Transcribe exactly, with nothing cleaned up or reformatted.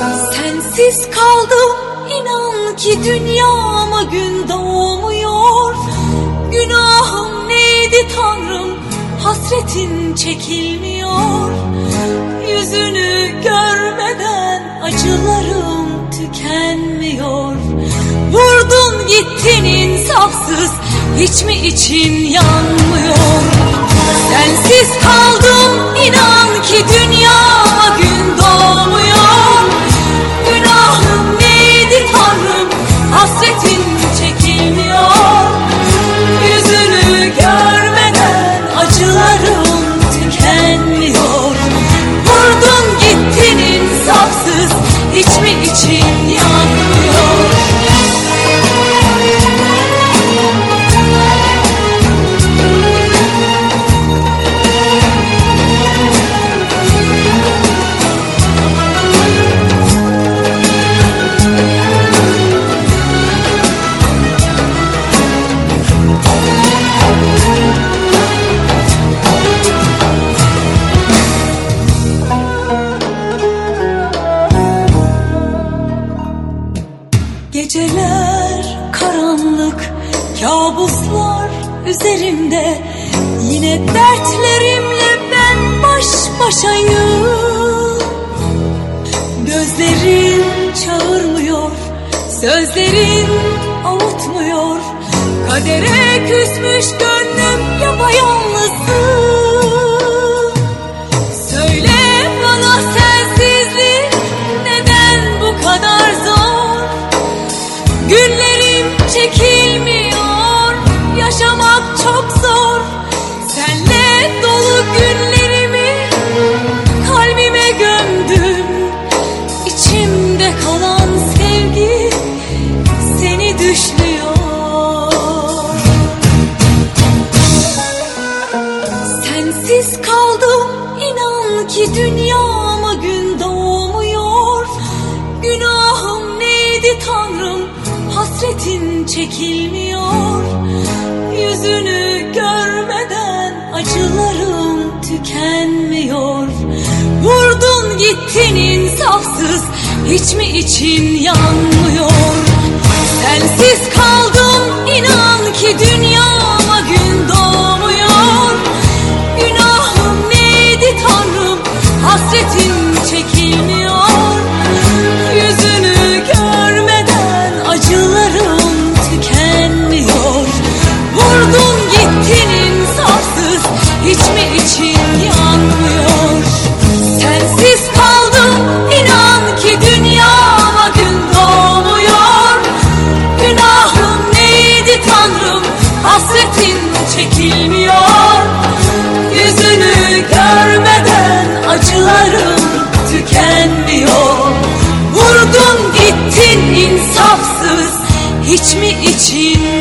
Sensiz kaldım, inan ki dünyama gün doğmuyor. Günahım neydi Tanrım, hasretin çekilmiyor. Yüzünü görmeden acılarım tükenmiyor. Vurdun gittin insafsız, hiç mi için yanmıyor? Sensiz kaldım, inan ki dünyama gün doğmuyor. Günahım neydi Tanrım, hasretin çekilmiyor. Yüzünü görmeden acılarım tükenmiyor. Vurdun gittin insafsız, hiç mi için yanmıyor? Geceler karanlık, kabuslar üzerimde. Yine dertlerimle ben baş başayım. Gözlerin çağırmıyor, sözlerin avutmuyor. Kadere küsmüş gönlüm yapayalnızım. Söyle bana sensizlik neden bu kadar zor? Günlerim çekilmiyor, yaşamak çok zor. Senle dolu günlerimi kalbime gömdüm. İçimde kalan sevgi seni düşlüyor. Sensiz kaldım, inan ki dünyama gün doğmuyor. Günahım neydi Tanrım, hasretin çekilmiyor. Yüzünü görmeden acılarım tükenmiyor. Vurdun gittin insafsız, hiç mi için yanmıyor? Sensiz kaldım, inan ki dünyama gün doğmuyor. Günahım neydi Tanrım, hasretin çekilmiyor. Yüzünü görmeden acılarım tükenmiyor. Vurdun gittin insafsız, hiç mi için yanmıyor? Sensiz kaldım, inan ki dünyama gün doğmuyor. Günahım neydi Tanrım, hasretin çekilmiyor. Yüzünü görmeden acılarım tükenmiyor. Vurdun gittin insafsız, hiç mi için